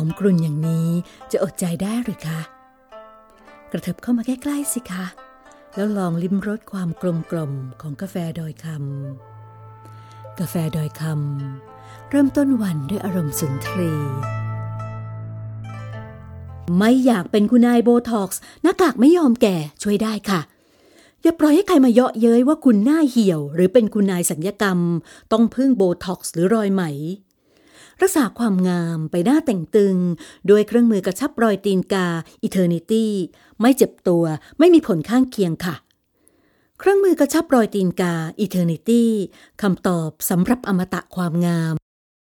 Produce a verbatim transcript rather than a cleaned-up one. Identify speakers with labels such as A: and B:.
A: มกรุ่นอย่างนี้จะอดใจได้หรือคะกระเถิบเข้ามาใกล้ๆสิคะแล้วลองลิ้มรสความกลมกล่อมของกาแฟดอยคำกาแฟดอยคำเริ่มต้นวันด้วยอารมณ์สุนทรีไม่อยากเป็นคุณนายโบท็อกซ์หน้ากากไม่ยอมแก่ช่วยได้ค่ะอย่าปล่อยให้ใครมาเยาะเย้ยว่าคุณหน้าเหี่ยวหรือเป็นคุณนายศัลยกรรมต้องพึ่งโบท็อกซ์หรือรอยไหมรักษาความงามไปหน้าแต่งตึงด้วยเครื่องมือกระชับรอยตีนกา Eternity ไม่เจ็บตัวไม่มีผลข้างเคียงค่ะเครื่องมือกระชับรอยตีนกา Eternity คำตอบสำหรับอมตะความงาม